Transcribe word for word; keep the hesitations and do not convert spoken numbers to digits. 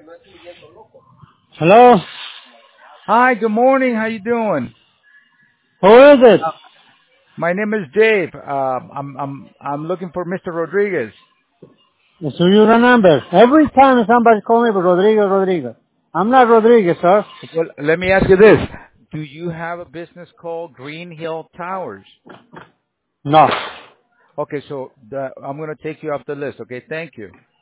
Hello? Hi, good morning. How you doing? Who is it? Uh, my name is Dave. Uh, I'm I'm I'm looking for Mister Rodriguez. So you remember, every time somebody call me Rodriguez, Rodriguez. I'm not Rodriguez, sir. Well, let me ask you this: do you have a business called Green Hill Towers? No. Okay, so the, I'm going to take you off the list. Okay, thank you.